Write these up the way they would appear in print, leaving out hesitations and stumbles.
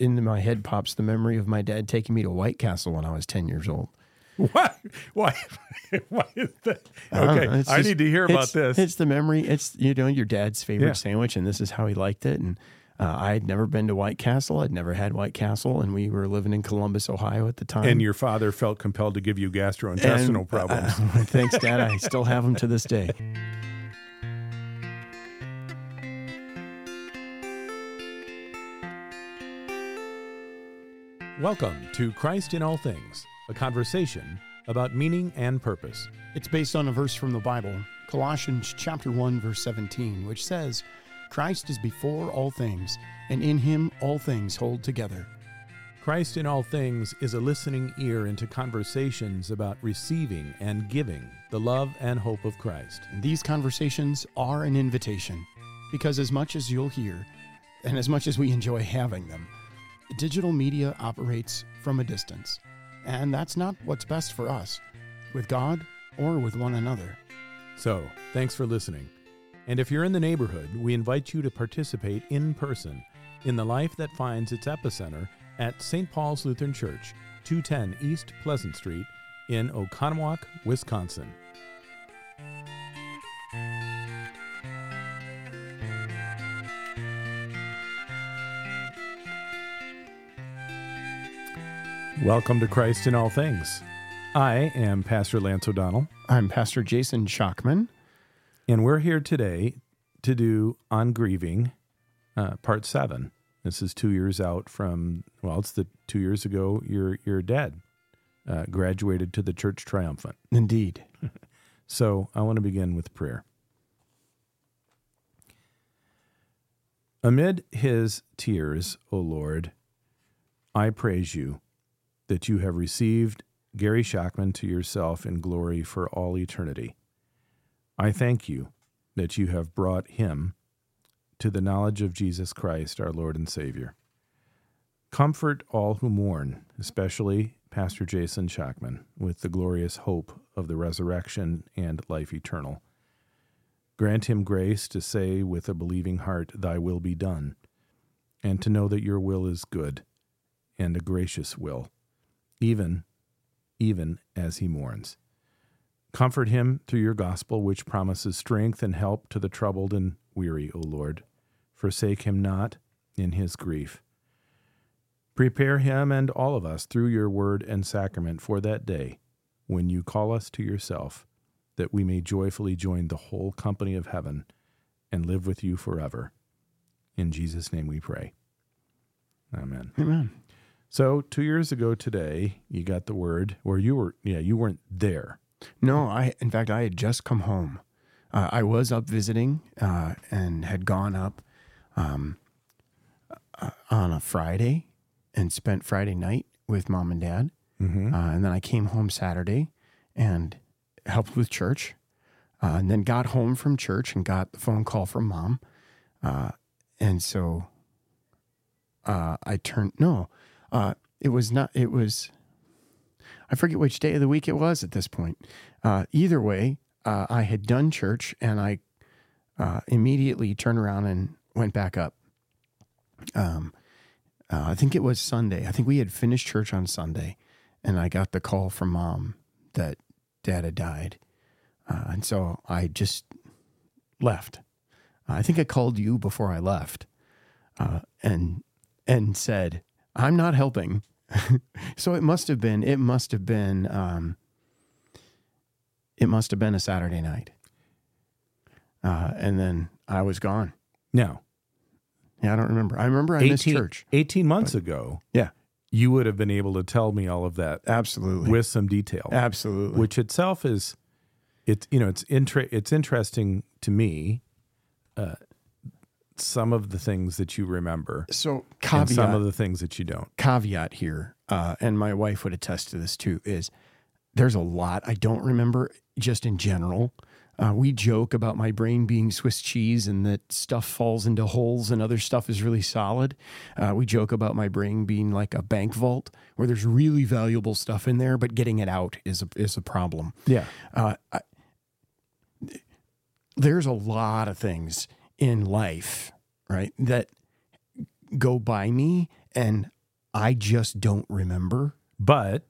into my head pops the memory of my dad taking me to White Castle when I was 10 years old. What? Why? Why is that? Okay, I need to hear about this. It's the memory. It's, your dad's favorite sandwich, and this is how he liked it. And I had never been to White Castle. I'd never had White Castle, and we were living in Columbus, Ohio at the time. And your father felt compelled to give you gastrointestinal problems. Thanks, Dad. I still have them to this day. Welcome to Christ in All Things, a conversation about meaning and purpose. It's based on a verse from the Bible, Colossians chapter 1, verse 17, which says, Christ is before all things, and in him all things hold together. Christ in All Things is a listening ear into conversations about receiving and giving the love and hope of Christ. And these conversations are an invitation, because as much as you'll hear, and as much as we enjoy having them, digital media operates from a distance, and that's not what's best for us, with God or with one another. So, thanks for listening. And if you're in the neighborhood, we invite you to participate in person in the life that finds its epicenter at St. Paul's Lutheran Church, 210 East Pleasant Street in Oconomowoc, Wisconsin. Welcome to Christ in All Things. I am Pastor Lance O'Donnell. I'm Pastor Jason Schockman. And we're here today to do On Grieving, Part 7. This is 2 years out from, it's the 2 years ago your dad graduated to the Church Triumphant. Indeed. So I want to begin with prayer. Amid his tears, O Lord, I praise you that you have received Gary Schockman to yourself in glory for all eternity. I thank you that you have brought him to the knowledge of Jesus Christ, our Lord and Savior. Comfort all who mourn, especially Pastor Jason Schockman, with the glorious hope of the resurrection and life eternal. Grant him grace to say with a believing heart, thy will be done, and to know that your will is good and a gracious will, even as he mourns. Comfort him through your gospel, which promises strength and help to the troubled and weary, O Lord. Forsake him not in his grief. Prepare him and all of us through your word and sacrament for that day when you call us to yourself, that we may joyfully join the whole company of heaven and live with you forever. In Jesus' name we pray. Amen. Amen. So 2 years ago today, you got the word, or you weren't there. No, in fact, I had just come home. I was up visiting and had gone up on a Friday and spent Friday night with Mom and Dad. Mm-hmm. And then I came home Saturday and helped with church. And then got home from church and got the phone call from Mom. And so I forget which day of the week it was at this point. Either way, I had done church and I immediately turned around and went back up. I think it was Sunday. I think we had finished church on Sunday and I got the call from Mom that Dad had died. And so I just left. I think I called you before I left and said, I'm not helping. So it must have been a Saturday night. And then I was gone. Now, yeah, I don't remember. I remember I missed church. 18 months ago, yeah, you would have been able to tell me all of that. Absolutely. With some detail. Absolutely. Which itself is, it's interesting to me, some of the things that you remember. So and some of the things that you don't. Caveat here, and my wife would attest to this too, is there's a lot I don't remember just in general. We joke about my brain being Swiss cheese and that stuff falls into holes and other stuff is really solid. We joke about my brain being like a bank vault where there's really valuable stuff in there, but getting it out is a problem. Yeah. There's a lot of things in life, right, that go by me and I just don't remember. But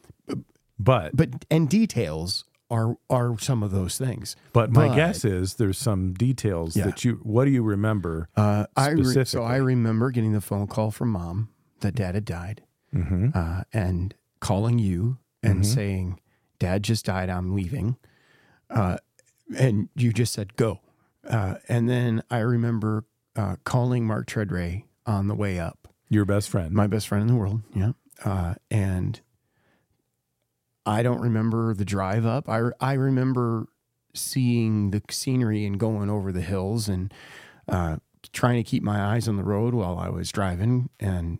And details are some of those things. But my guess is there's some details that what do you remember specifically? So I remember getting the phone call from Mom that Dad had died, and calling you and saying, Dad just died, I'm leaving. And you just said, go. And then I remember calling Mark Treadray on the way up. Your best friend. My best friend in the world, yeah. And I don't remember the drive up. I remember seeing the scenery and going over the hills and trying to keep my eyes on the road while I was driving, and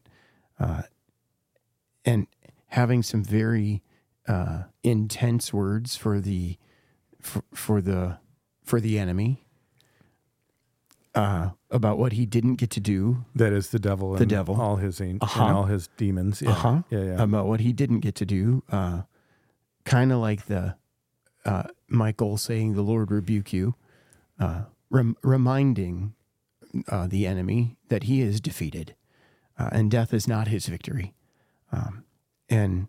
having some very intense words for the enemy about what he didn't get to do. That is the devil. And all his and all his demons. Yeah. About what he didn't get to do. Kind of like the Michael saying, "The Lord rebuke you," reminding the enemy that he is defeated, and death is not his victory. And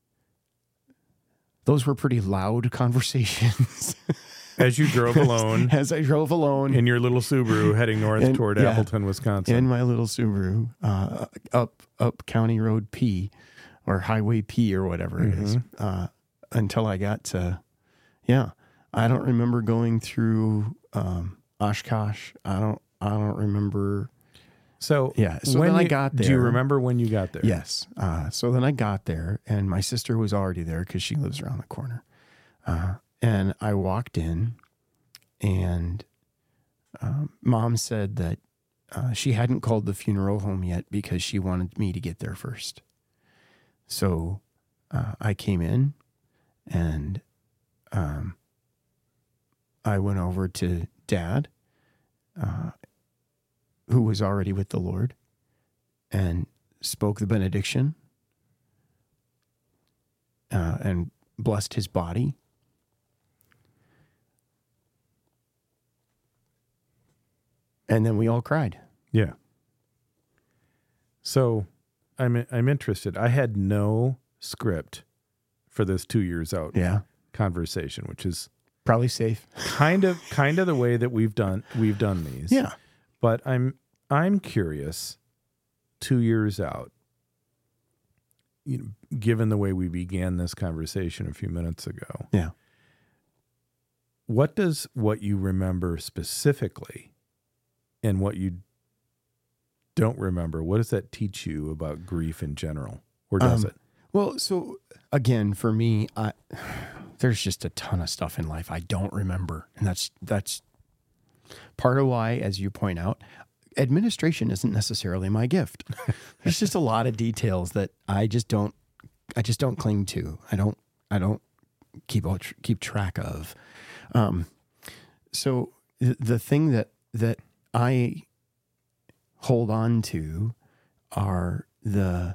those were pretty loud conversations. As you drove alone. As I drove alone. In your little Subaru heading north toward Appleton, Wisconsin. In my little Subaru, up County Road P, or Highway P, or whatever it is, until I got to, I don't remember going through Oshkosh. I don't remember. So then I got there. Do you remember when you got there? Yes. So then I got there, and my sister was already there because she lives around the corner. And I walked in, and Mom said that she hadn't called the funeral home yet because she wanted me to get there first. So I came in, and I went over to Dad, who was already with the Lord, and spoke the benediction and blessed his body. And then we all cried. Yeah. So I'm interested. I had no script for this 2 years out conversation, which is probably safe. kind of the way that we've done these. Yeah. But I'm curious, 2 years out, given the way we began this conversation a few minutes ago. Yeah. What does what you remember specifically and what you don't remember, what does that teach you about grief in general? Or does it? Well, so again, for me, there's just a ton of stuff in life I don't remember. And that's part of why, as you point out, administration isn't necessarily my gift. There's just a lot of details that I just don't cling to. I don't keep track of. So the thing that I hold on to are the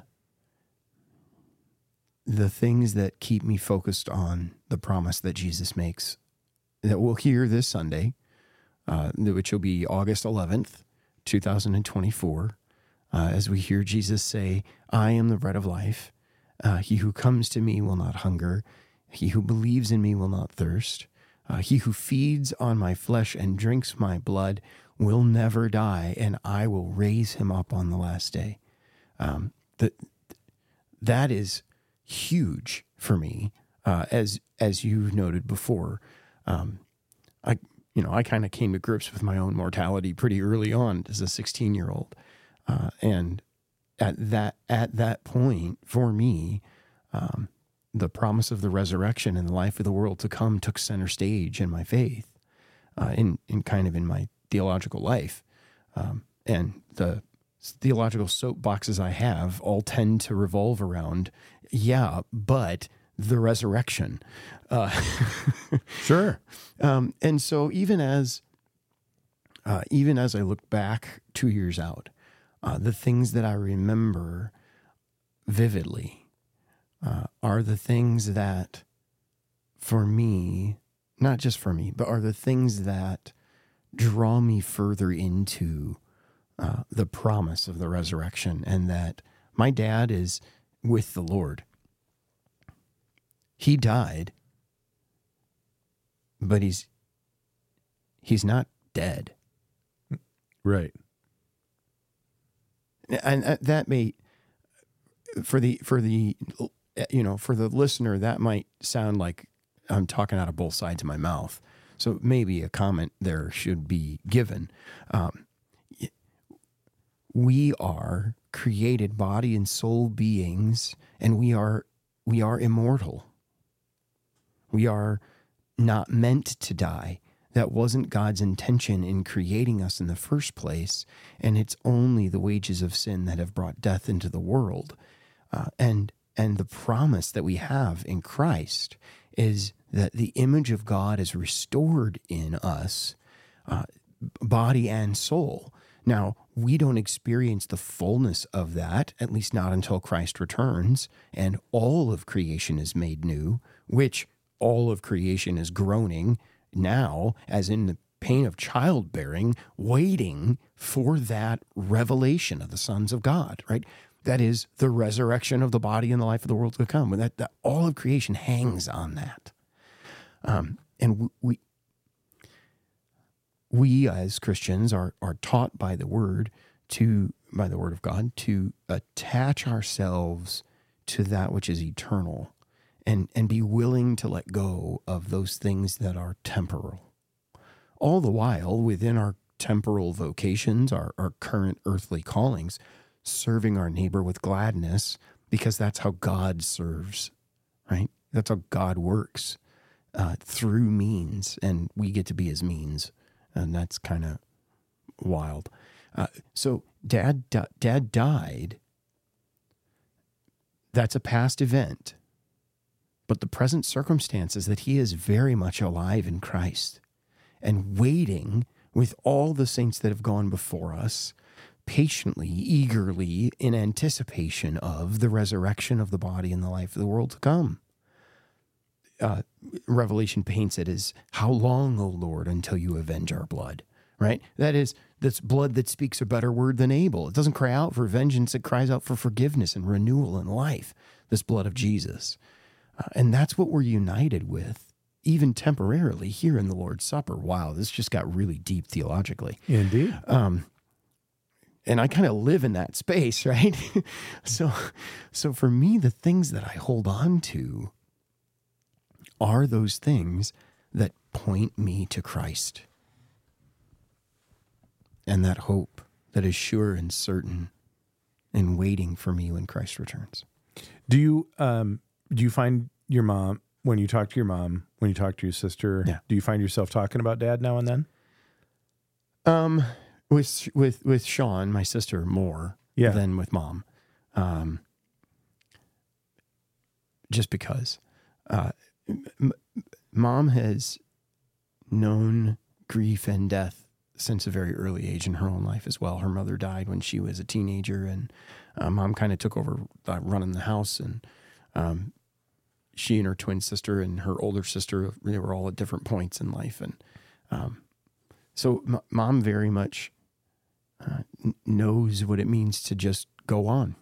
things that keep me focused on the promise that Jesus makes, that we'll hear this Sunday, which will be August 11th, 2024, as we hear Jesus say, "I am the bread of life. He who comes to me will not hunger. He who believes in me will not thirst. He who feeds on my flesh and drinks my blood will never die, and I will raise him up on the last day." That is huge for me, as you noted before. I kind of came to grips with my own mortality pretty early on as a 16-year-old, and at that point for me, the promise of the resurrection and the life of the world to come took center stage in my faith, in my theological life, and the theological soapboxes I have all tend to revolve around, but the resurrection. Sure. And so even as I look back 2 years out, the things that I remember vividly are the things that, for me, not just for me, but are the things that draw me further into the promise of the resurrection, and that my dad is with the Lord. He died, but he's not dead. Right. And that may, for the listener, that might sound like I'm talking out of both sides of my mouth. So maybe a comment there should be given. We are created body and soul beings, and we are immortal. We are not meant to die. That wasn't God's intention in creating us in the first place, and it's only the wages of sin that have brought death into the world. And the promise that we have in Christ is that the image of God is restored in us, body and soul. Now, we don't experience the fullness of that, at least not until Christ returns, and all of creation is made new, which all of creation is groaning now, as in the pain of childbearing, waiting for that revelation of the sons of God, right? That is the resurrection of the body and the life of the world to come. That all of creation hangs on that. And we as Christians are taught by the Word of God to attach ourselves to that which is eternal, and be willing to let go of those things that are temporal. All the while, within our temporal vocations, our current earthly callings, serving our neighbor with gladness, because that's how God serves, right? That's how God works, through means, and we get to be his means, and that's kind of wild. So Dad died. That's a past event. But the present circumstance is that he is very much alive in Christ and waiting with all the saints that have gone before us, patiently, eagerly, in anticipation of the resurrection of the body and the life of the world to come. Revelation paints it as, how long, O Lord, until you avenge our blood, right? That's blood that speaks a better word than Abel. It doesn't cry out for vengeance. It cries out for forgiveness and renewal and life, this blood of Jesus. And that's what we're united with, even temporarily, here in the Lord's Supper. Wow, this just got really deep theologically. Indeed. And I kind of live in that space, right? So for me, the things that I hold on to are those things that point me to Christ, and that hope that is sure and certain and waiting for me when Christ returns. Do you find your mom, when you talk to your mom, when you talk to your sister, do you find yourself talking about Dad now and then? With Sean, my sister, more than with Mom. Just because Mom has known grief and death since a very early age in her own life as well. Her mother died when she was a teenager, and Mom kind of took over running the house, and she and her twin sister and her older sister, they were all at different points in life. And so Mom very much knows what it means to just go on,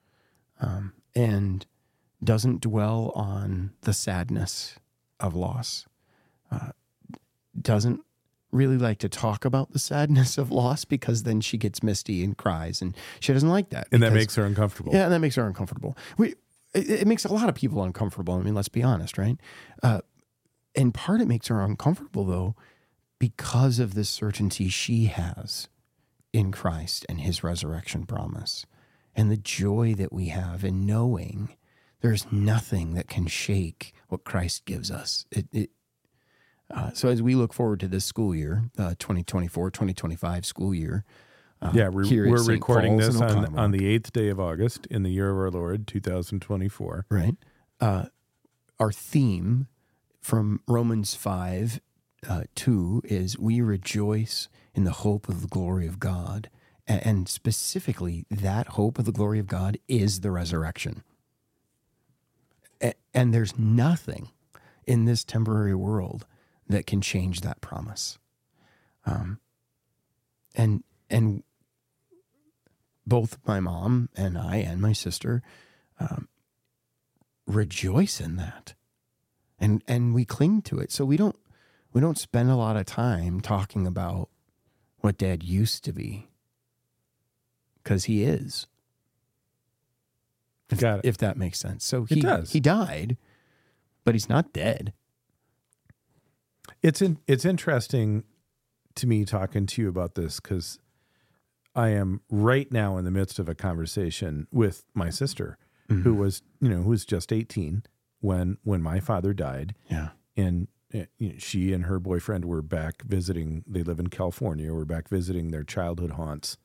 and doesn't dwell on the sadness of loss. Doesn't really like to talk about the sadness of loss, because then she gets misty and cries, and she doesn't like that. And that makes her uncomfortable. Yeah, and that makes her uncomfortable. It makes a lot of people uncomfortable. I mean, let's be honest, right? And part it makes her uncomfortable, though, because of the certainty she has in Christ and his resurrection promise, and the joy that we have in knowing there's nothing that can shake what Christ gives us. So as we look forward to this school year, 2024-2025 school year, we're recording this on the 8th day of August in the year of our Lord, 2024. Right. Our theme from Romans 5:2 is, we rejoice in the hope of the glory of God. And specifically, that hope of the glory of God is the resurrection. And there's nothing in this temporary world that can change that promise. And both my mom and I and my sister rejoice in that, and we cling to it. So we don't spend a lot of time talking about what Dad used to be, because he is. Got it. If that makes sense. So It does. He died, but he's not dead. It's interesting to me talking to you about this, because I am right now in the midst of a conversation with my sister, who was just 18 when my father died. Yeah. And she and her boyfriend were back visiting. They live in California. Were back visiting their childhood haunts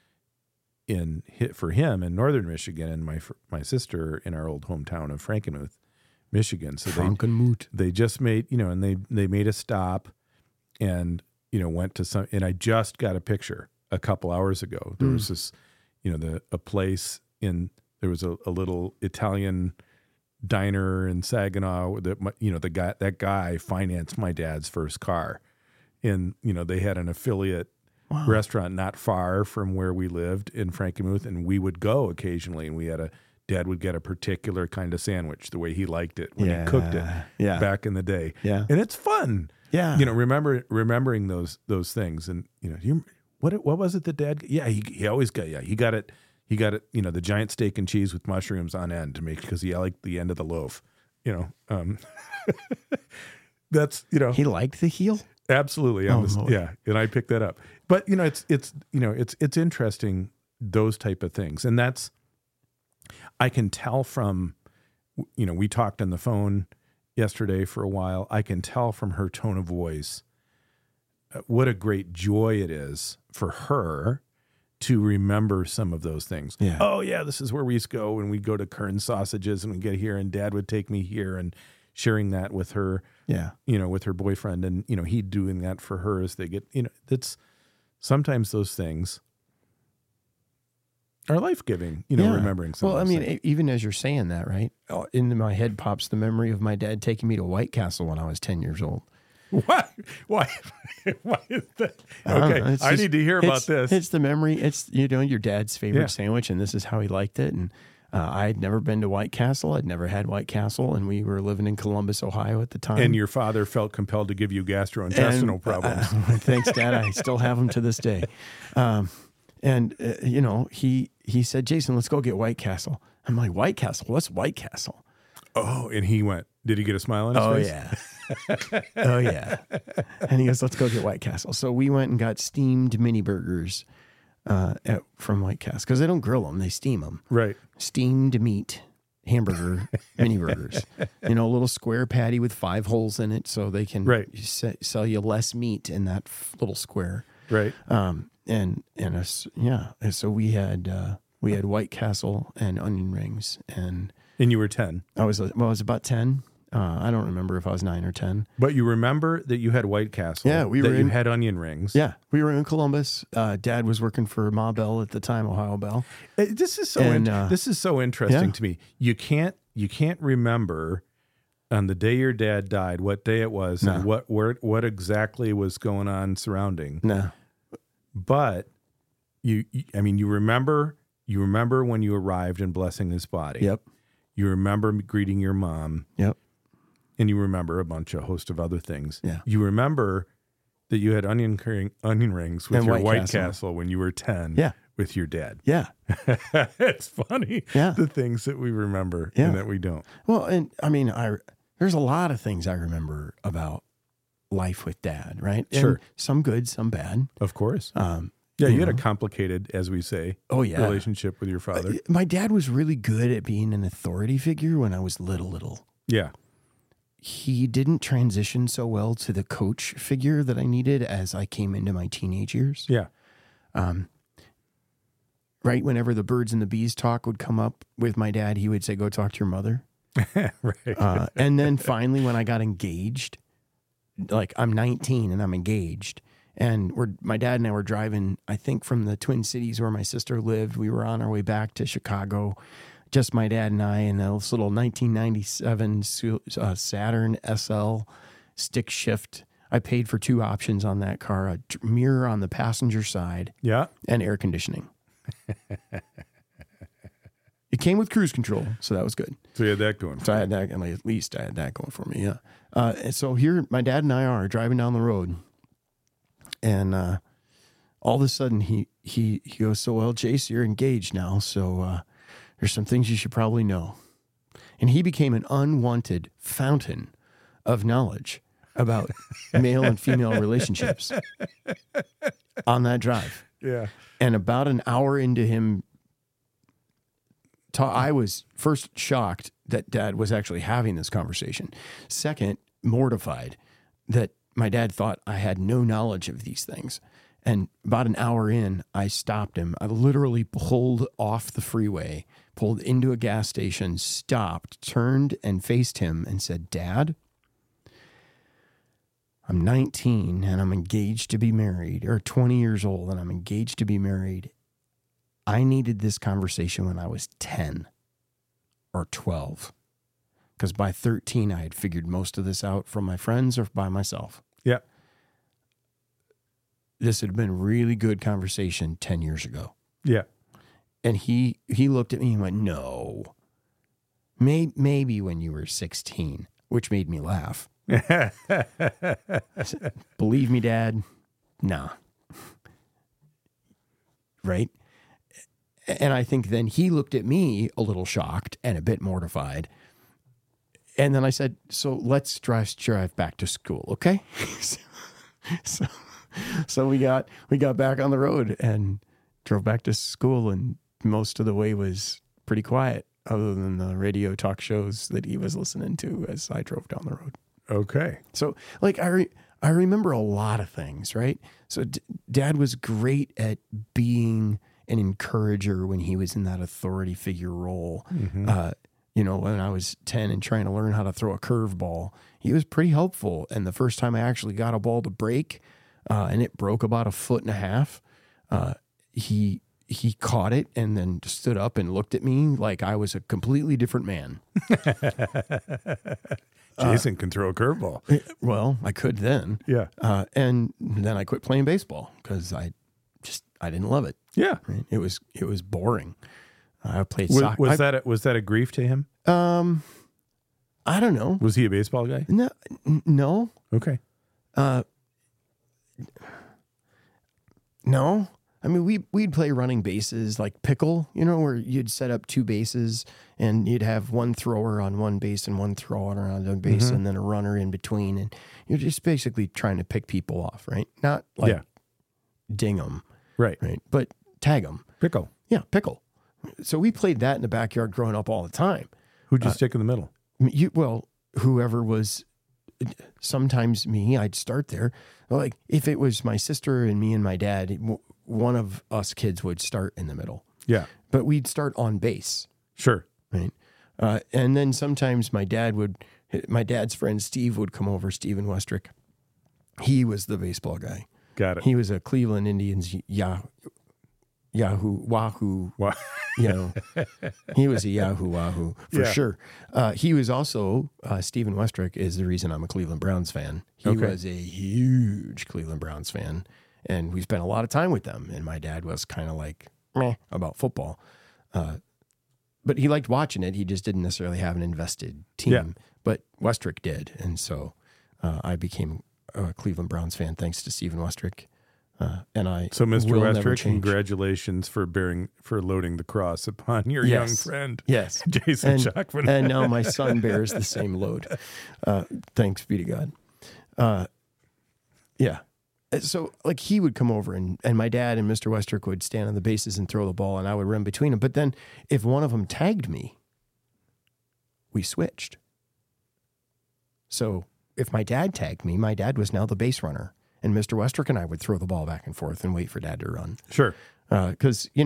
for him in northern Michigan, and my sister in our old hometown of Frankenmuth, Michigan. So they just made, and they made a stop and, went to some, and I just got a picture a couple hours ago. There was this, a place there was a little Italian diner in Saginaw that, that guy financed my dad's first car. And, they had an affiliate restaurant not far from where we lived in Frankenmuth, and we would go occasionally, and Dad would get a particular kind of sandwich, the way he liked it when he cooked it back in the day. Yeah. And it's fun. Yeah. Remembering those things. And, what was it that Dad, he always got, he got it, the giant steak and cheese with mushrooms on end to make, because he liked the end of the loaf, that's, He liked the heel? Absolutely. And I picked that up. But, it's interesting, those type of things. And I can tell from, we talked on the phone yesterday for a while. I can tell from her tone of voice what a great joy it is for her to remember some of those things. Yeah. Oh yeah, this is where we used to go, and we'd go to Kern's Sausages, and we'd get here, and Dad would take me here, and sharing that with her, with her boyfriend, and, he doing that for her as they get, that's sometimes those things are life-giving, remembering some. Well, of those things. even as you're saying that, right? Into my head pops the memory of my dad taking me to White Castle when I was 10 years old. What? Why is that? Okay, I need to hear about this. It's the memory. It's, your dad's favorite sandwich, and this is how he liked it. And I had never been to White Castle. I'd never had White Castle, and we were living in Columbus, Ohio at the time. And your father felt compelled to give you gastrointestinal problems. Thanks, Dad. I still have them to this day. He said, Jason, let's go get White Castle. I'm like, White Castle? What's White Castle? Oh, and he went, did he get a smile on his face? Yeah. Oh, yeah. And he goes, let's go get White Castle. So we went and got steamed mini burgers from White Castle, because they don't grill them, they steam them. Right. Steamed meat hamburger mini burgers. A little square patty with 5 holes in it, so they can sell you less meat in that little square. Right. So we had White Castle and onion rings, and you were 10. I was about 10. I don't remember if I was 9 or 10. But you remember that you had White Castle. Yeah, you had onion rings. Yeah, we were in Columbus. Dad was working for Ma Bell at the time, Ohio Bell. This is so interesting to me. You can't remember on the day your dad died what day it was and what exactly was going on surrounding. No, but you remember when you arrived and blessing his body. Yep. You remember greeting your mom. Yep. And you remember a host of other things. Yeah. You remember that you had onion rings with and your White Castle when you were 10 with your dad. Yeah. It's funny. Yeah. The things that we remember and that we don't. Well, and there's a lot of things I remember about life with Dad, right? Sure. And some good, some bad. Of course. You had a complicated, as we say, relationship with your father. My dad was really good at being an authority figure when I was little. Yeah. He didn't transition so well to the coach figure that I needed as I came into my teenage years. Yeah. Right whenever the birds and the bees talk would come up with my dad, he would say, go talk to your mother. Right. And then finally, when I got engaged, like I'm 19 and I'm engaged, and my dad and I were driving, I think from the Twin Cities where my sister lived. We were on our way back to Chicago, just my dad and I, in this little 1997 Saturn SL stick shift. I paid for 2 options on that car, a mirror on the passenger side, Yeah, and air conditioning. It came with cruise control, so that was good. So you had that going. So I had that, at least I had that going for me, yeah. And so here, my dad and I are driving down the road, and all of a sudden he goes, "So, well, Jace, you're engaged now, so there's some things you should probably know." And he became an unwanted fountain of knowledge about male and female relationships on that drive. Yeah. And about an hour into him, I was first shocked that Dad was actually having this conversation. Second, mortified that my dad thought I had no knowledge of these things. And about an hour in, I stopped him. I literally pulled off the freeway, pulled into a gas station, stopped, turned and faced him and said, "Dad, I'm 19 and I'm engaged to be married, or 20 years old and I'm engaged to be married. I needed this conversation when I was 10 or 12. Because by 13, I had figured most of this out from my friends or by myself. Yeah. This had been a really good conversation 10 years ago." Yeah. And he looked at me and went, "No, maybe when you were 16, which made me laugh. I said, "Believe me, Dad, nah." Right? And I think then he looked at me a little shocked and a bit mortified. And then I said, "So let's drive back to school, okay?" So we got back on the road and drove back to school, and most of the way was pretty quiet, other than the radio talk shows that he was listening to as I drove down the road. Okay. So, like, I remember a lot of things, right? So Dad was great at being an encourager when he was in that authority figure role. Mm-hmm. When I was 10 and trying to learn how to throw a curveball, he was pretty helpful. And the first time I actually got a ball to break, and it broke about 1.5 feet, he caught it and then stood up and looked at me like I was a completely different man. Jason can throw a curveball. Well, I could then. Yeah. And then I quit playing baseball because I didn't love it. Yeah. Right? It was boring. I played Was soccer. Was that a grief to him? I don't know. Was he a baseball guy? No. Okay. No. I mean, we'd play running bases like pickle, where you'd set up 2 bases and you'd have one thrower on one base and one thrower on another base, Mm-hmm. and then a runner in between. And you're just basically trying to pick people off, right? Not like ding them, Right. but tag them. Pickle. Yeah, pickle. So we played that in the backyard growing up all the time. Who'd you stick in the middle? Whoever was, sometimes me, I'd start there. Like if it was my sister and me and my dad, one of us kids would start in the middle. Yeah. But we'd start on base, Sure. right? And then sometimes my dad's friend Steve would come over, Steven Westrick. He was the baseball guy. Got it. He was a Cleveland Indians Wahoo. Wow. He was a Yahoo Wahoo for sure. He was also, Steven Westrick is the reason I'm a Cleveland Browns fan. He was a huge Cleveland Browns fan, and we spent a lot of time with them. And my dad was kind of like, meh about football. But he liked watching it. He just didn't necessarily have an invested team. Yeah. But Westrick did. And so I became a Cleveland Browns fan thanks to Steven Westrick. So, Mr. will never Westrick, change. Congratulations for loading the cross upon your young friend. Yes. Jason Shockman. And now my son bears the same load. Thanks be to God. Yeah. So like he would come over and my dad and Mr. Westrick would stand on the bases and throw the ball and I would run between them. But then if one of them tagged me, we switched. So if my dad tagged me, my dad was now the base runner. And Mr. Westrick and I would throw the ball back and forth and wait for Dad to run. Sure. Because, he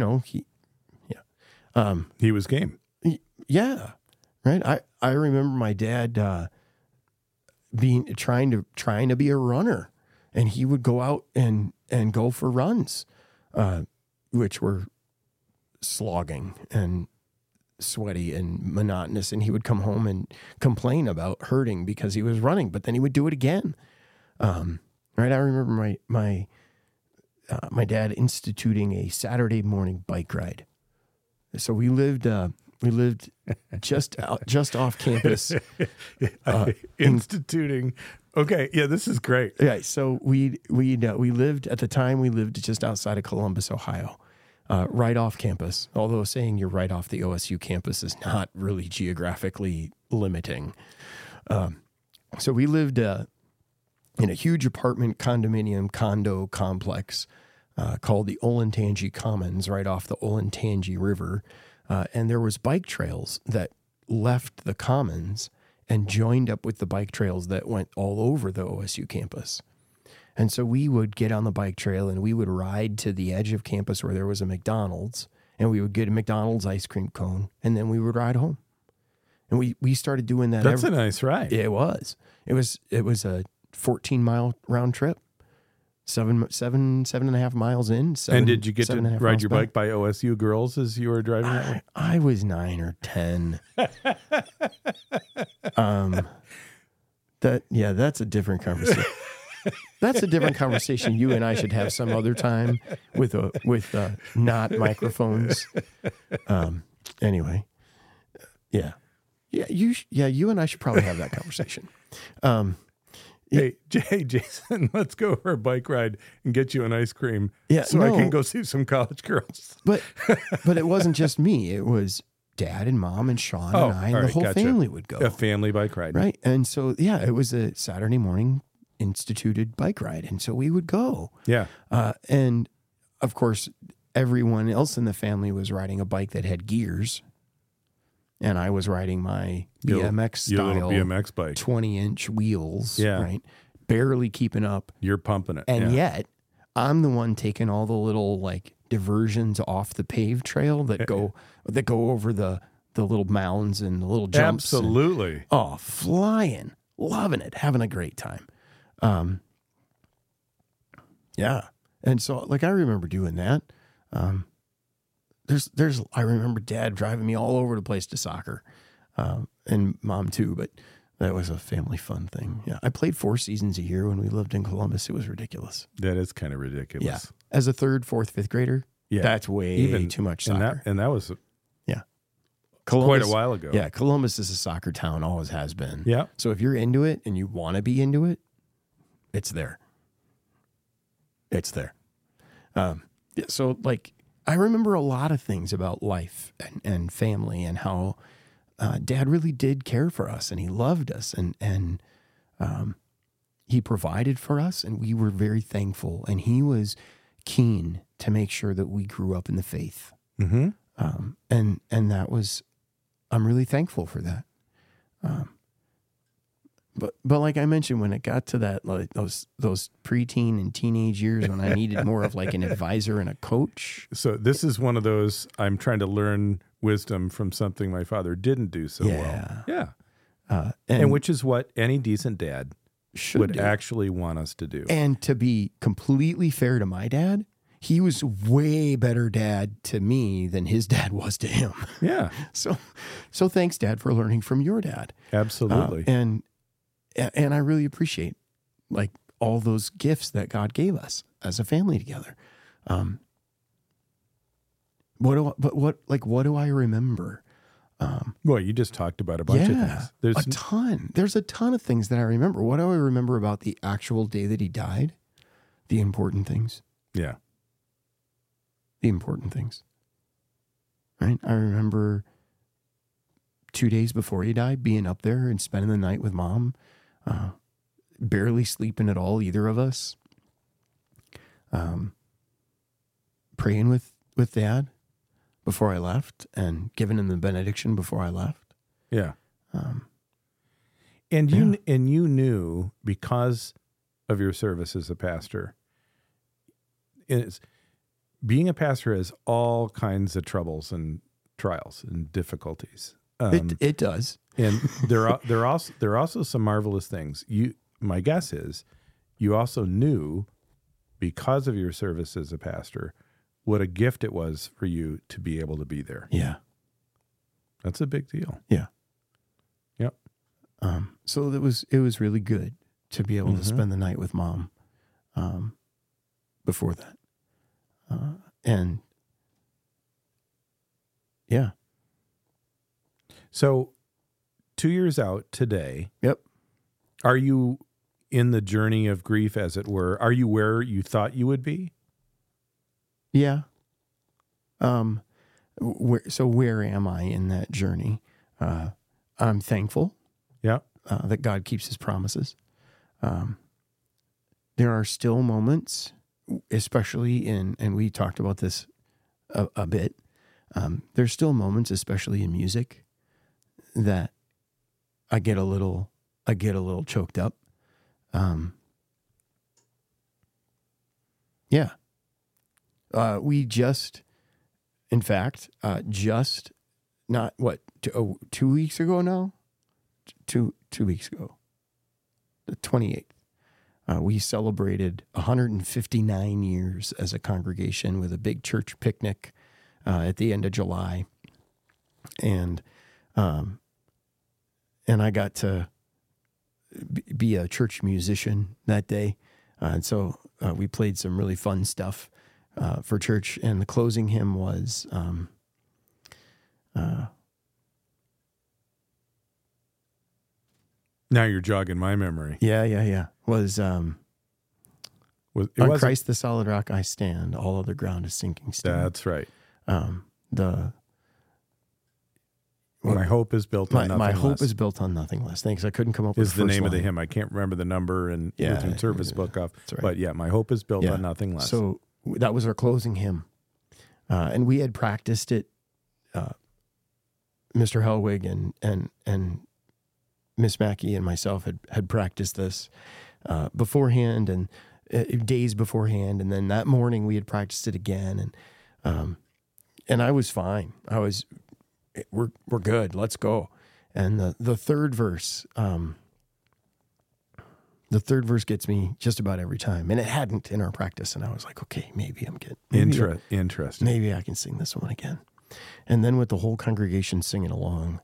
was game. Yeah. Right. I remember my dad trying to be a runner, and he would go out and go for runs, which were slogging and sweaty and monotonous. And he would come home and complain about hurting because he was running, but then he would do it again. Right. I remember my dad instituting a Saturday morning bike ride. So we lived just off campus. Instituting. Okay, yeah, this is great. Yeah, so we lived at the time. We lived just outside of Columbus, Ohio, right off campus. Although saying you're right off the OSU campus is not really geographically limiting. So we lived in a huge apartment condominium condo complex called the Olentangy Commons, right off the Olentangy River, and there was bike trails that left the commons and joined up with the bike trails that went all over the OSU campus. And so we would get on the bike trail and we would ride to the edge of campus where there was a McDonald's, and we would get a McDonald's ice cream cone, and then we would ride home. And we started doing that. That's a nice ride. It was a 14-mile round trip, seven and a half miles in. And did you get to ride your bike by OSU girls as you were driving that way? I was 9 or 10. That's a different conversation. That's a different conversation you and I should have some other time with not microphones. Anyway, yeah, you and I should probably have that conversation. Hey, Jason, let's go for a bike ride and get you an ice cream I can go see some college girls. But it wasn't just me. It was Dad and Mom and Sean and I, and the whole family would go. A family bike ride. Right. And so, yeah, it was a Saturday morning instituted bike ride. And so we would go. Yeah. And, of course, everyone else in the family was riding a bike that had gears. And I was riding my BMX style BMX bike, 20-inch wheels, yeah, right? Barely keeping up. You're pumping it. And yet I'm the one taking all the little like diversions off the paved trail that go over the little mounds and the little jumps. Absolutely. Flying, loving it, having a great time. Yeah. And so like I remember doing that. I remember Dad driving me all over the place to soccer, and Mom too, but that was a family fun thing. Yeah. I played 4 seasons a year when we lived in Columbus. It was ridiculous. That is kind of ridiculous. Yeah. As a 3rd, 4th, 5th grader, that's way too much soccer. And that was Columbus, quite a while ago. Yeah. Columbus is a soccer town, always has been. Yeah. So if you're into it and you want to be into it, it's there. It's there. So like, I remember a lot of things about life and family and how Dad really did care for us and he loved us and he provided for us and we were very thankful and he was keen to make sure that we grew up in the faith. Mm-hmm. And that was, I'm really thankful for that. But like I mentioned, when it got to that, like those preteen and teenage years when I needed more of like an advisor and a coach. So this is one of those, I'm trying to learn wisdom from something my father didn't do so well. Yeah. And which is what any decent dad would actually want us to do. And to be completely fair to my dad, he was way better dad to me than his dad was to him. Yeah. So thanks, Dad, for learning from your dad. Absolutely. And I really appreciate like all those gifts that God gave us as a family together. What do I remember? Well, you just talked about a bunch of things. There's a ton. There's a ton of things that I remember. What do I remember about the actual day that he died? The important things. Yeah. The important things. Right? I remember 2 days before he died, being up there and spending the night with Mom, barely sleeping at all, either of us. Praying with Dad before I left and giving him the benediction before I left. Yeah. And you knew because of your service as a pastor, being a pastor has all kinds of troubles and trials and difficulties. It does. And there are also some marvelous things. My guess is you also knew because of your service as a pastor what a gift it was for you to be able to be there. Yeah. That's a big deal. Yeah. Yep. So it was really good to be able to spend the night with Mom before that. And yeah. So 2 years out today, Yep. are you in the journey of grief, as it were? Are you where you thought you would be? Yeah. Where am I in that journey? I'm thankful. Yeah. That God keeps his promises. There are still moments, especially and we talked about this a bit. There's still moments, especially in music, that I get a little choked up. Yeah. We just, in fact, not what, 2 weeks ago now? 2 weeks ago, the 28th, we celebrated 159 years as a congregation with a big church picnic at the end of July. And I got to be a church musician that day. And so we played some really fun stuff for church. And the closing hymn was now you're jogging my memory. Yeah. Was on wasn't- Christ the solid rock I stand, all other ground is sinking sand. That's right. My hope is built on nothing my hope less. is built on nothing less. Thanks. I couldn't come up with Is the first name of the line. hymn. I can't remember the number and Yeah, Lutheran Service book off. right. But yeah, my hope is built on nothing less. So that was our closing hymn. And we had practiced it. Mr. Helwig and Miss Mackey and myself had practiced this beforehand and days beforehand. And then that morning we had practiced it again. And I was fine. We're good. Let's go. And the third verse gets me just about every time. And it hadn't in our practice. And I was like, okay, maybe I'm getting Interesting. maybe I can sing this one again. And then with the whole congregation singing along.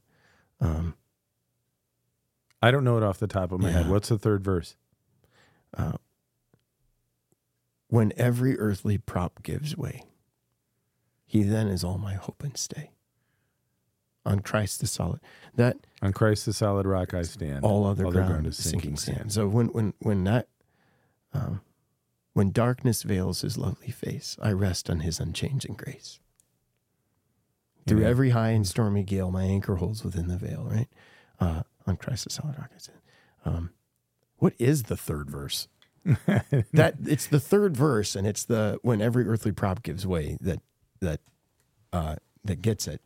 I don't know it off the top of my head. What's the third verse? When every earthly prop gives way, he then is all my hope and stay. On Christ the solid. On Christ the solid rock I stand. All other ground is sinking sand. So when darkness veils his lovely face, I rest on his unchanging grace. Through Amen. every high and stormy gale, my anchor holds within the veil, right? On Christ the solid rock I stand. What is the third verse? It's the third verse, and it's the when every earthly prop gives way that gets it.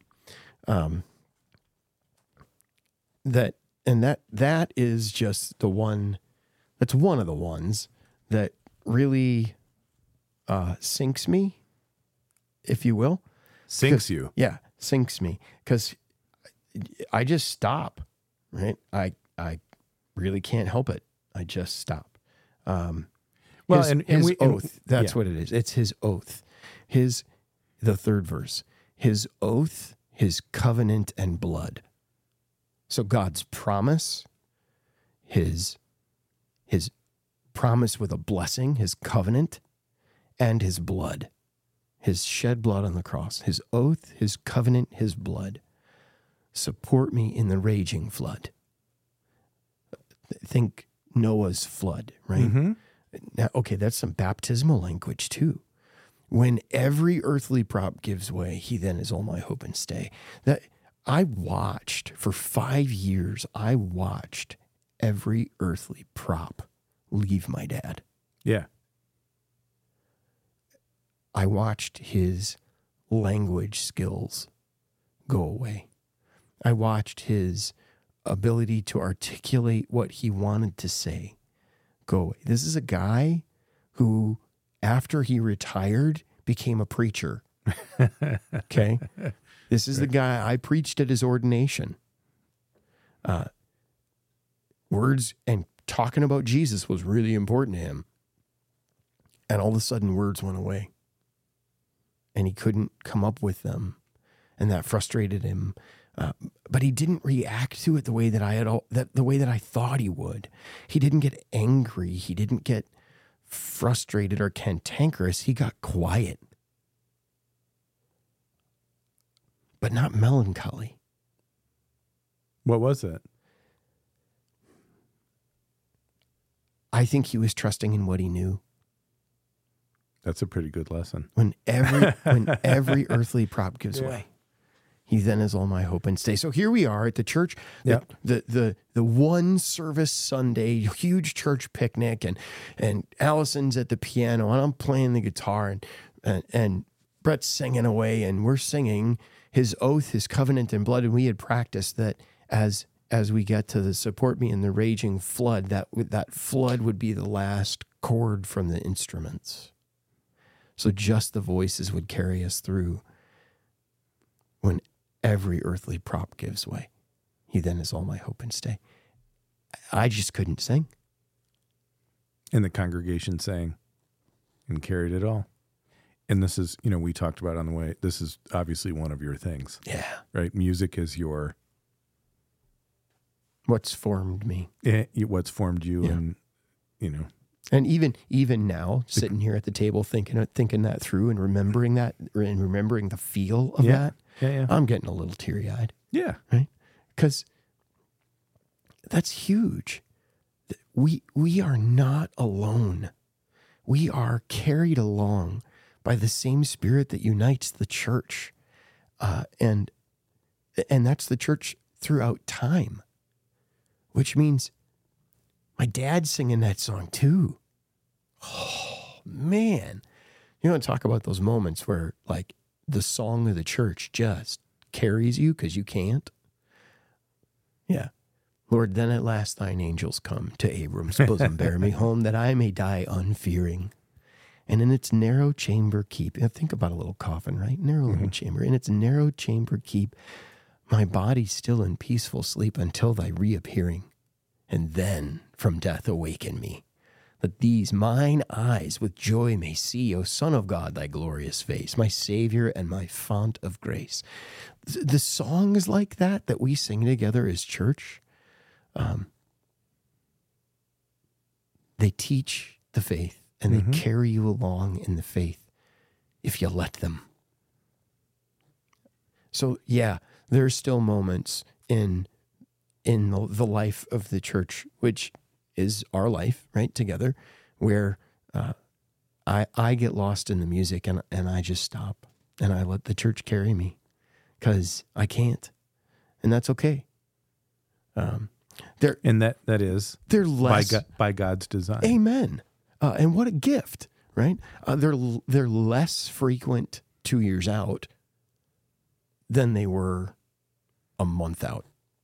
That is just the one. That's one of the ones that really sinks me, if you will. Sinks you. Yeah, sinks me because I just stop. Right, I really can't help it. I just stop. His oath. That's what it is. It's his oath. The third verse. His oath, his covenant and blood. So God's promise, his promise with a blessing, his covenant, and his blood, his shed blood on the cross, his oath, his covenant, his blood. Support me in the raging flood. Think Noah's flood, right? Mm-hmm. Now, okay, that's some baptismal language too. When every earthly prop gives way, he then is all my hope and stay. That I watched for 5 years. I watched every earthly prop leave my dad. Yeah. I watched his language skills go away. I watched his ability to articulate what he wanted to say go away. This is a guy who, after he retired, became a preacher. Okay? This is the guy I preached at his ordination. Words and talking about Jesus was really important to him. And all of a sudden, words went away. And he couldn't come up with them. And that frustrated him. But he didn't react to it the way that I thought he would. He didn't get angry. He didn't get frustrated or cantankerous. He got quiet. but not melancholy. What was it? I think he was trusting in what he knew. That's a pretty good lesson. When every earthly prop gives way, he then is all my hope and stay. So here we are at the church, the one service Sunday, huge church picnic, and Allison's at the piano, and I'm playing the guitar, and Brett's singing away, and we're singing his oath, his covenant and blood, and we had practiced that as we get to the support me in the raging flood, that flood would be the last chord from the instruments. So just the voices would carry us through. When every earthly prop gives way, he then is all my hope and stay. I just couldn't sing. And the congregation sang and carried it all. And this is, we talked about on the way, this is obviously one of your things. Yeah. Right? Music is your... What's formed me. What's formed you, and, And even now, sitting here at the table thinking that through and remembering that, and remembering the feel of that, I'm getting a little teary-eyed. Yeah. Right? Because that's huge. We are not alone. We are carried along by the same Spirit that unites the church. And that's the church throughout time, which means my dad's singing that song too. Oh, man. You want to talk about those moments where like the song of the church just carries you because you can't? Yeah. Lord, then at last thine angels come to Abram's bosom, bear me home that I may die unfearing. And in its narrow chamber keep, think about a little coffin, right? Narrow little chamber. In its narrow chamber keep my body still in peaceful sleep until thy reappearing. And then from death awaken me, that these mine eyes with joy may see, O Son of God, thy glorious face, my Savior and my font of grace. The songs like that we sing together as church, they teach the faith and they carry you along in the faith if you let them. So yeah, there's still moments in the life of the church, which is our life, right, together, where I get lost in the music and I just stop and I let the church carry me because I can't, and that's okay. And that is they're less by God's design. Amen. And what a gift, right? They're less frequent 2 years out than they were a month out.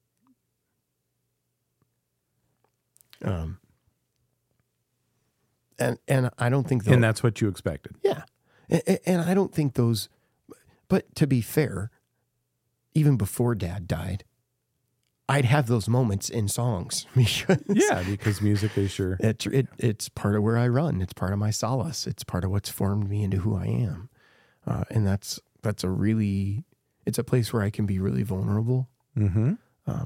And I don't think and that's what you expected. Yeah. And I don't think those, but to be fair, even before Dad died, I'd have those moments in songs. Because music is your... It's part of where I run. It's part of my solace. It's part of what's formed me into who I am. And that's it's a place where I can be really vulnerable. Mm-hmm.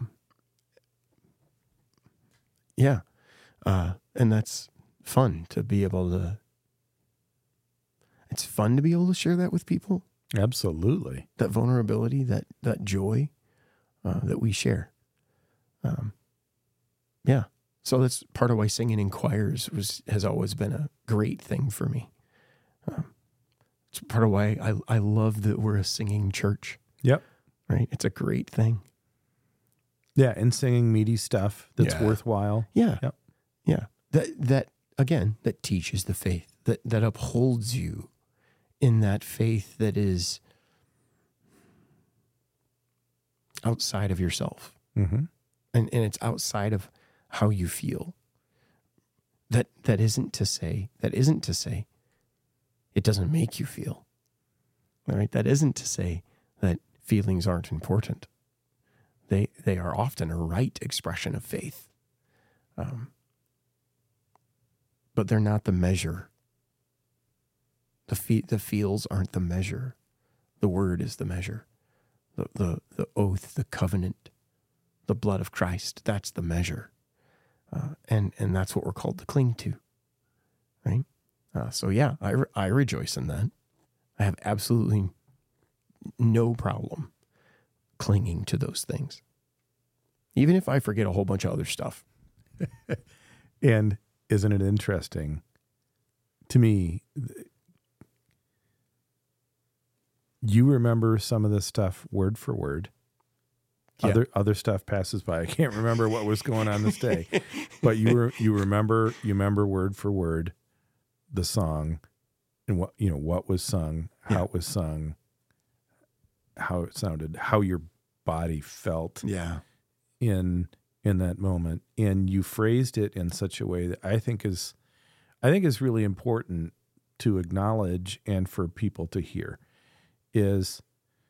And that's fun to be able to, it's fun to be able to share that with people. Absolutely. That vulnerability, that joy that we share. So that's part of why singing in choirs has always been a great thing for me. It's part of why I love that we're a singing church. Yep. Right? It's a great thing. Yeah, and singing meaty stuff that's worthwhile. Yeah. Yep. Yeah. That again, that teaches the faith, that upholds you in that faith that is outside of yourself. Mm-hmm. And it's outside of how you feel. That isn't to say it doesn't make you feel. All right? That isn't to say that feelings aren't important. They are often a right expression of faith. But they're not the measure. The feels aren't the measure. The word is the measure. The oath, the covenant, the blood of Christ, that's the measure. And that's what we're called to cling to, right? So yeah, I rejoice in that. I have absolutely no problem clinging to those things, even if I forget a whole bunch of other stuff. And isn't it interesting to me? You remember some of this stuff word for word. Yeah. Other stuff passes by. I can't remember what was going on this day, but you remember word for word the song and what was sung, how it was sung, how it sounded, how your body felt. Yeah. In that moment, and you phrased it in such a way that I think is really important to acknowledge and for people to hear. Is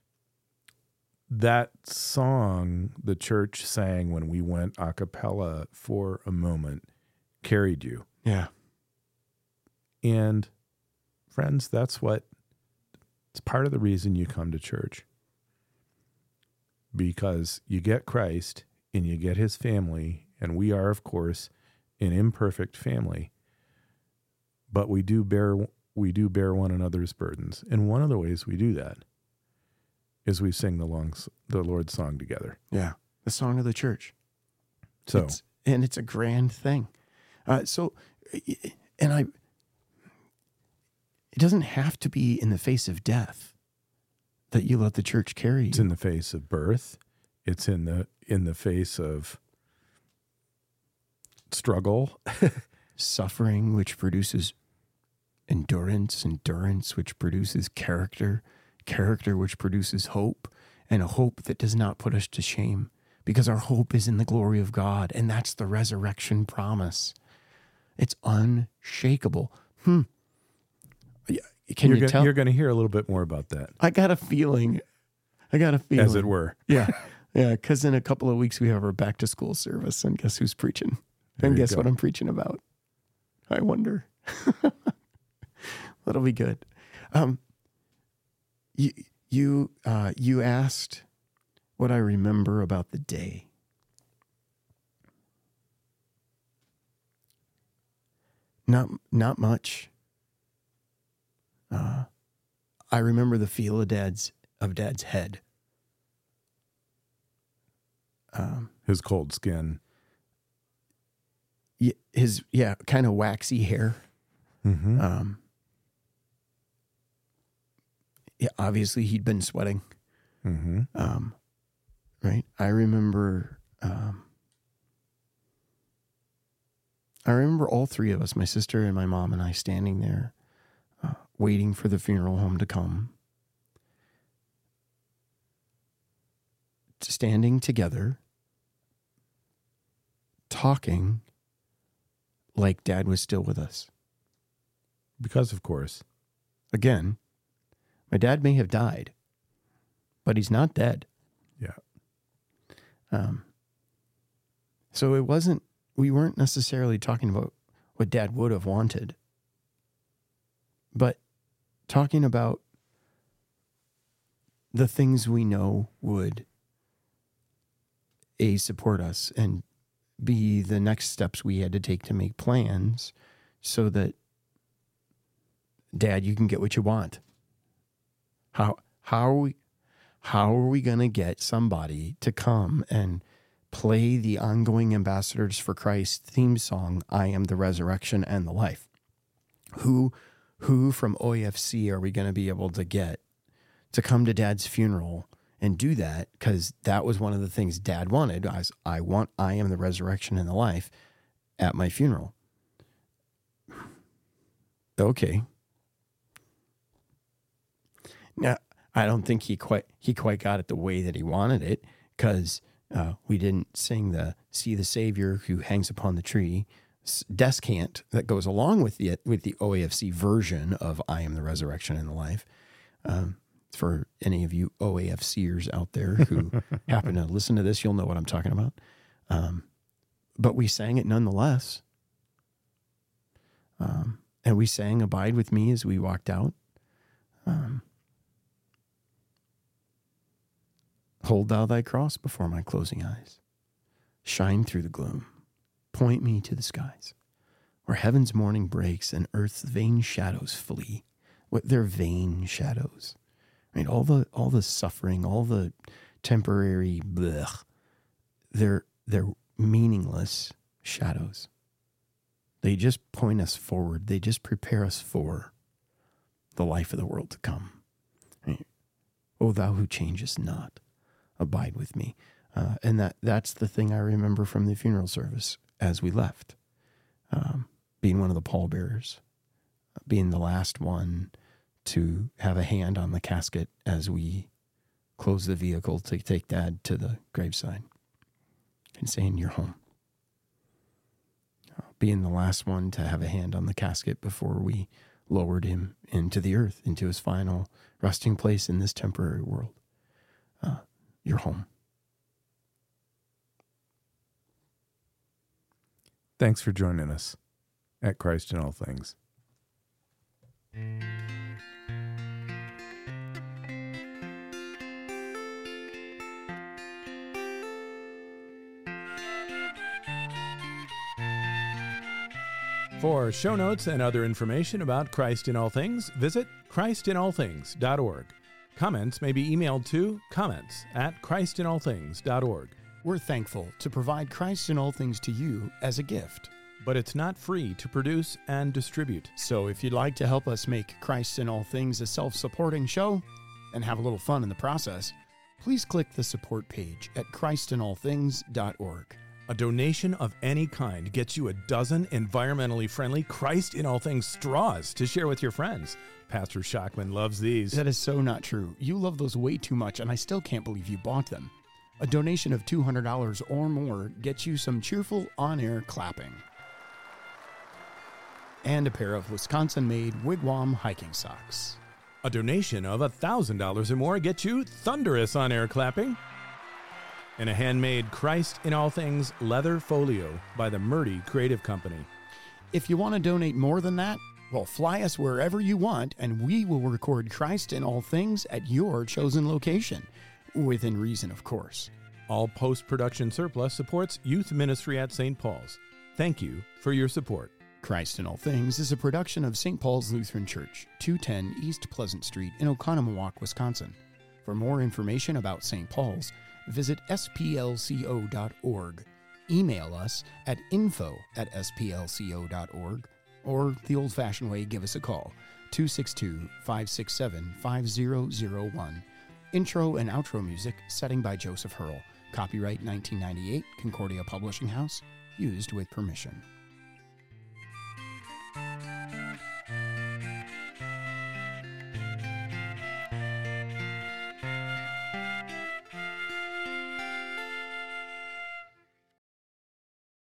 that song the church sang when we went a cappella for a moment carried you. Yeah. And friends, it's part of the reason you come to church. Because you get Christ and you get his family, and we are, of course, an imperfect family, but we do bear one another's burdens. And one of the ways we do that is we sing the Lord's song together. Yeah. The song of the church. So, it's a grand thing. It doesn't have to be in the face of death that you let the church carry you. It's in the face of birth. It's in the face of struggle, suffering, which produces endurance, which produces character, which produces hope, and a hope that does not put us to shame, because our hope is in the glory of God, and that's the resurrection promise. It's unshakable. Can you tell? You're going to hear a little bit more about that. I got a feeling. As it were. Yeah. Yeah. Because in a couple of weeks, we have our back to school service, and guess who's preaching? There And you guess go. what I'm preaching about? I wonder. That'll be good. You asked what I remember about the day. Not much. I remember the feel of Dad's head. His cold skin. His kind of waxy hair. Mm-hmm. Obviously he'd been sweating. Mm-hmm. Right. I remember all three of us, my sister and my mom and I, standing there, waiting for the funeral home to come. Standing together, talking like Dad was still with us. Because, of course. Again, my dad may have died, but he's not dead. Yeah. So we weren't necessarily talking about what Dad would have wanted, but talking about the things we know would support us and be the next steps we had to take to make plans so that, Dad, you can get what you want. How are we going to get somebody to come and play the ongoing Ambassadors for Christ theme song, I Am the Resurrection and the Life? Who from OAFC are we going to be able to get to come to Dad's funeral and do that? Because that was one of the things Dad wanted. I want I Am the Resurrection and the Life at my funeral. Okay. Now, I don't think he quite got it the way that he wanted it, because we didn't sing the "See the Savior Who Hangs Upon the Tree" descant that goes along with the OAFC version of "I Am the Resurrection and the Life." For any of you OAFCers out there who happen to listen to this, you'll know what I'm talking about. But we sang it nonetheless, and we sang "Abide with Me" as we walked out. Hold thou thy cross before my closing eyes. Shine through the gloom. Point me to the skies, where heaven's morning breaks and earth's vain shadows flee. What their vain shadows, right? All the suffering, all the temporary blech. They're meaningless shadows. They just point us forward. They just prepare us for the life of the world to come. O thou who changest not, abide with me. And that's the thing I remember from the funeral service as we left. Being one of the pallbearers, being the last one to have a hand on the casket as we close the vehicle to take Dad to the graveside and saying, "You're home." Being the last one to have a hand on the casket before we lowered him into the earth, into his final resting place in this temporary world. You're home. Thanks for joining us at Christ in All Things. For show notes and other information about Christ in All Things, visit christinallthings.org. Comments may be emailed to comments@christinallthings.org. We're thankful to provide Christ in All Things to you as a gift. But it's not free to produce and distribute. So if you'd like to help us make Christ in All Things a self-supporting show and have a little fun in the process, please click the support page at christinallthings.org. A donation of any kind gets you a dozen environmentally friendly Christ in All Things straws to share with your friends. Pastor Shockman loves these. That is so not true. You love those way too much, and I still can't believe you bought them. A donation of $200 or more gets you some cheerful on-air clapping. And a pair of Wisconsin-made Wigwam hiking socks. A donation of $1,000 or more gets you thunderous on-air clapping. And a handmade Christ in All Things leather folio by the Murdy Creative Company. If you want to donate more than that, well, fly us wherever you want, and we will record Christ in All Things at your chosen location. Within reason, of course. All post-production surplus supports youth ministry at St. Paul's. Thank you for your support. Christ in All Things is a production of St. Paul's Lutheran Church, 210 East Pleasant Street in Oconomowoc, Wisconsin. For more information about St. Paul's, visit splco.org. Email us at info@splco.org, or the old-fashioned way, give us a call, 262-567-5001. Intro and outro music, setting by Joseph Hurl. Copyright 1998, Concordia Publishing House, used with permission.